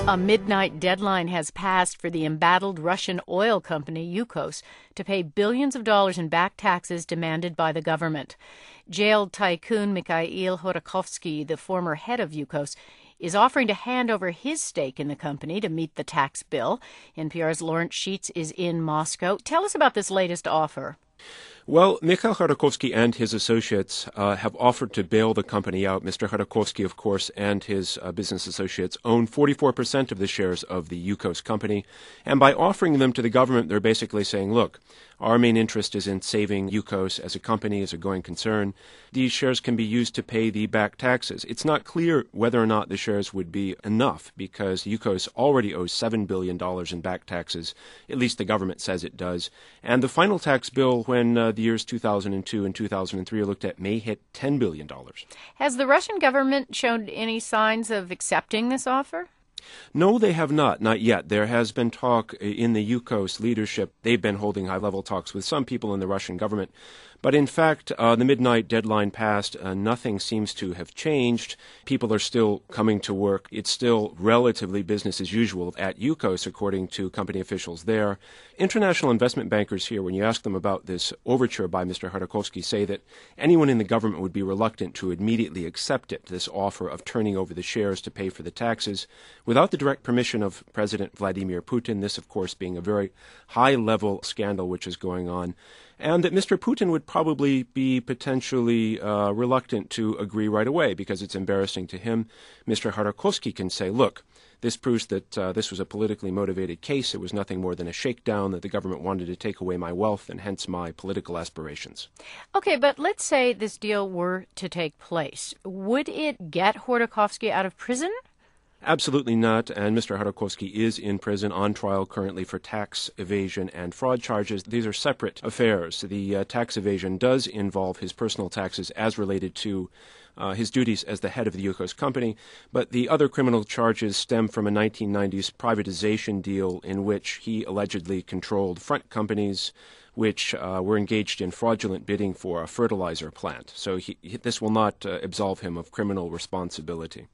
A midnight deadline has passed for the embattled Russian oil company Yukos to pay billions of dollars in back taxes demanded by the government. Jailed tycoon Mikhail Khodorkovsky, the former head of Yukos, is offering to hand over his stake in the company to meet the tax bill. NPR's Lawrence Sheets is in Moscow. Tell us about this latest offer. Well, Mikhail Khodorkovsky and his associates have offered to bail the company out. Mr. Khodorkovsky, of course, and his business associates own 44% of the shares of the Yukos company. And by offering them to the government, they're basically saying, look, our main interest is in saving Yukos as a company, as a going concern. These shares can be used to pay the back taxes. It's not clear whether or not the shares would be enough because Yukos already owes $7 billion in back taxes. At least the government says it does. And the final tax bill, when the years 2002 and 2003 are looked at, may hit $10 billion. Has the Russian government shown any signs of accepting this offer? No, they have not yet. There has been talk in the Yukos leadership. They've been holding high-level talks with some people in the Russian government. But in fact, the midnight deadline passed. Nothing seems to have changed. People are still coming to work. It's still relatively business as usual at Yukos, according to company officials there. International investment bankers here, when you ask them about this overture by Mr. Khodorkovsky, say that anyone in the government would be reluctant to immediately accept it, this offer of turning over the shares to pay for the taxes, without the direct permission of President Vladimir Putin, this, of course, being a very high-level scandal which is going on. And that Mr. Putin would probably be potentially reluctant to agree right away because it's embarrassing to him. Mr. Khodorkovsky can say, look, this proves that this was a politically motivated case. It was nothing more than a shakedown, that the government wanted to take away my wealth and hence my political aspirations. Okay, but let's say this deal were to take place. Would it get Khodorkovsky out of prison? Absolutely not, and Mr. Khodorkovsky is in prison on trial currently for tax evasion and fraud charges. These are separate affairs. The tax evasion does involve his personal taxes as related to his duties as the head of the Yukos company, but the other criminal charges stem from a 1990s privatization deal in which he allegedly controlled front companies which were engaged in fraudulent bidding for a fertilizer plant. So this will not absolve him of criminal responsibility.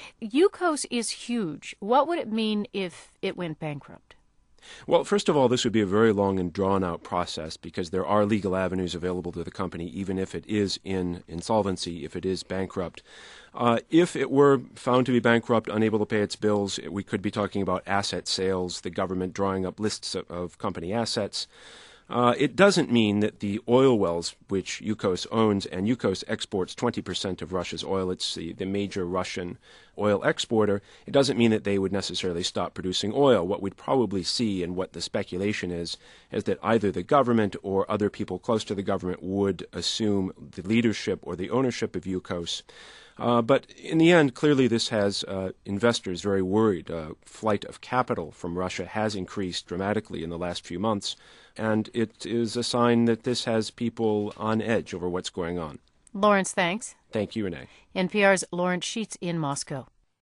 Yukos is huge. What would it mean if it went bankrupt? Well, first of all, this would be a very long and drawn-out process because there are legal avenues available to the company, even if it is in insolvency, if it is bankrupt. If it were found to be bankrupt, unable to pay its bills, we could be talking about asset sales, the government drawing up lists of company assets. It doesn't mean that the oil wells, which Yukos owns, and Yukos exports 20% of Russia's oil, it's the major Russian oil exporter, it doesn't mean that they would necessarily stop producing oil. What we'd probably see, and what the speculation is that either the government or other people close to the government would assume the leadership or the ownership of Yukos. But in the end, clearly this has investors very worried. Flight of capital from Russia has increased dramatically in the last few months, and it is a sign that this has people on edge over what's going on. Lawrence, thanks. Thank you, Renee. NPR's Lawrence Sheets in Moscow.